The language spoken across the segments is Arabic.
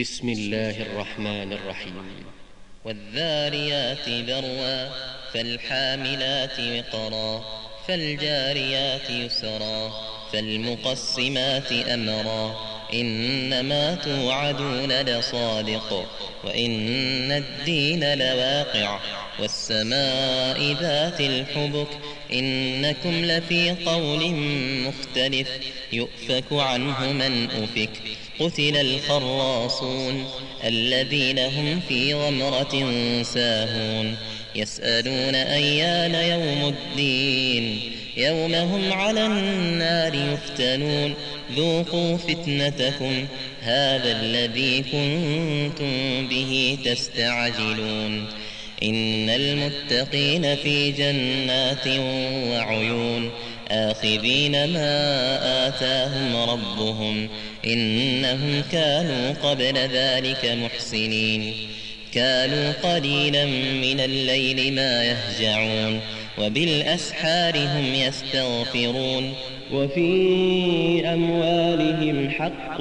بسم الله الرحمن الرحيم. والذاريات ذروا فالحاملات وقرا فالجاريات يسرا فالمقسمات أمرا إنما توعدون لصادق وإن الدين لواقع والسماء ذات الحبك إنكم لفي قول مختلف يؤفك عنه من أفك قتل الخراصون الذين هم في غمرة ساهون يسألون أيان يوم الدين يوم هم على النار يفتنون ذوقوا فتنتكم هذا الذي كنتم به تستعجلون إن المتقين في جنات وعيون آخذين ما آتاهم ربهم إنهم كانوا قبل ذلك محسنين كانوا قليلا من الليل ما يهجعون وبالأسحار هم يستغفرون وفي أموالهم حق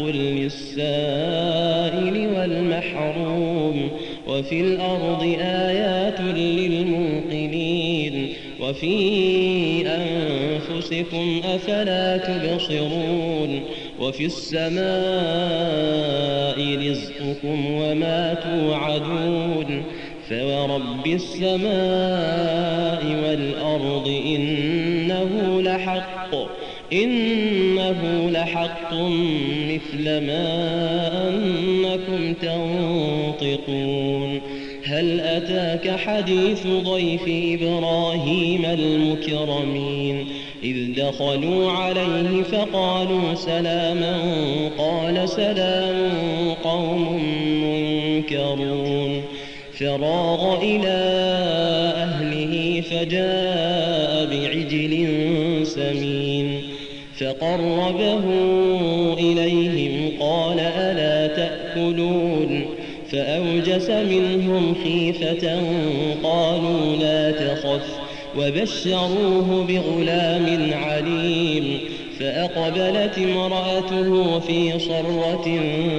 للسائل والمحروم وفي الأرض آيات للموقنين وفي أنفسكم أفلا تبصرون وفي السماء رزقكم وما توعدون فورب السماء والأرض إنه لحق مثل ما أنكم تنطقون هل أتاك حديث ضيف إبراهيم المكرمين إذ دخلوا عليه فقالوا سلاما قال سلام قوم منكرون فراغ إلى أهله فجاء بعجل سمين فقربه إليهم قال ألا تأكلون فأوجس منهم خيفة قالوا لا تخف وبشروه بغلام عليم فأقبلت امرأته في صرة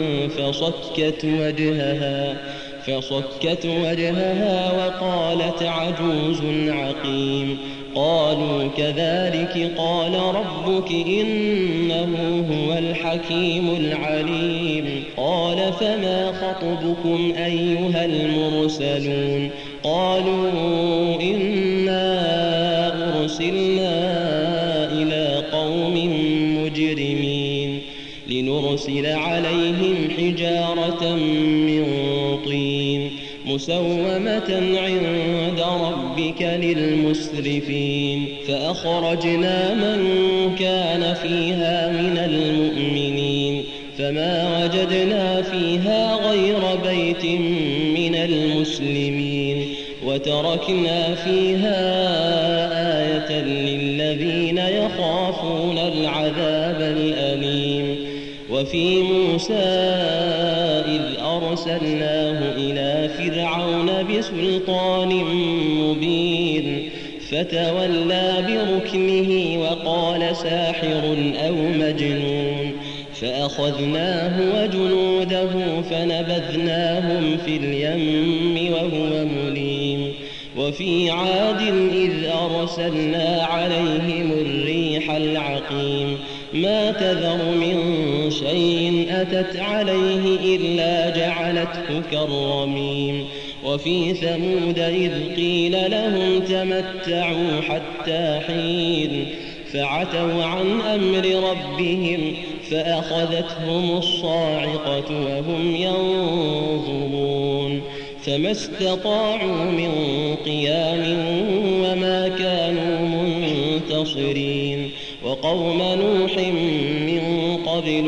فصكت وجهها وقالت عجوز عقيم قالوا كذلك قال ربك إنه هو الحكيم العليم قال فما خطبكم أيها المرسلون قالوا إنا أرسلنا إلى قوم مجرمين لنرسل عليهم حجارة من طين مسومة عند ربك للمسرفين فأخرجنا من كان فيها من المؤمنين فما وجدنا فيها غير بيت من المسلمين وتركنا فيها آية للذين يخافون العذاب الأليم وفي موسى إذ أرسلناه إلى فرعون بسلطان مبين فتولى بركنه وقال ساحر أو مجنون فأخذناه وجنوده فنبذناهم في اليم وهو مليم وفي عاد إذ أرسلنا عليهم الريح العقيم ما تذر من شيء أتت عليه إلا جعلته كالرميم وفي ثمود إذ قيل لهم تمتعوا حتى حين فعتوا عن أمر ربهم فأخذتهم الصاعقة وهم ينظرون فما استطاعوا من قيام وما كانوا منتصرين وقوم نوح من قبل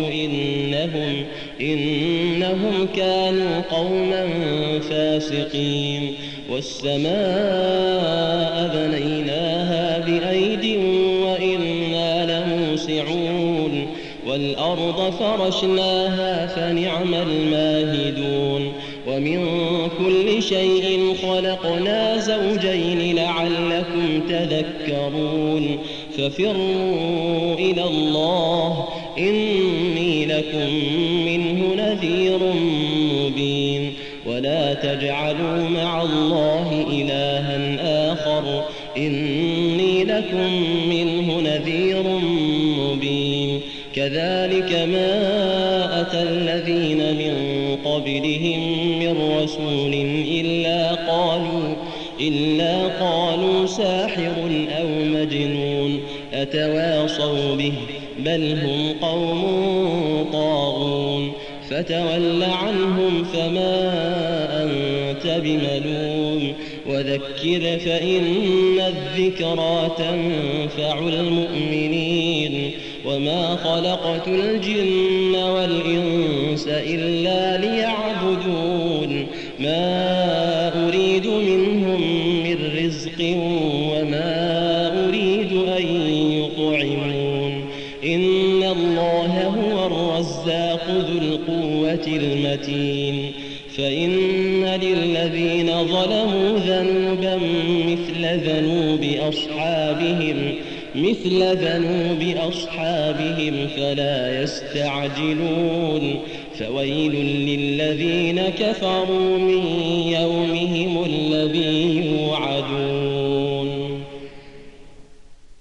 إنهم كانوا قوما فاسقين والسماء بنيناها بأيد وإنا لموسعون والأرض فرشناها فنعم الماهدون ومن كل شيء خلقنا زوجين لعلكم تذكرون ففروا إلى الله إني لكم منه نذير نذير مبين ولا تجعلوا مع الله إلها آخر إني لكم منه نذير مبين كذلك ما أتى الذين من قبلهم من رسول إلا قالوا ساحر أو مجنون أتواصوا به بل هم قوم طاغون فتول عنهم فما أنت بملوم وذكر فإن الذكرى تنفع المؤمنين وما خلقت الجن والإنس إلا ليعبدون ما أريد منهم من رزق وما أريد أن يطعمون إن الله هو الرزاق ذو القوة المتين فإن للذين ظلموا ذنوبا مثل ذنوب أصحابهم فلا يستعجلون فويل للذين كفروا من يومهم الذي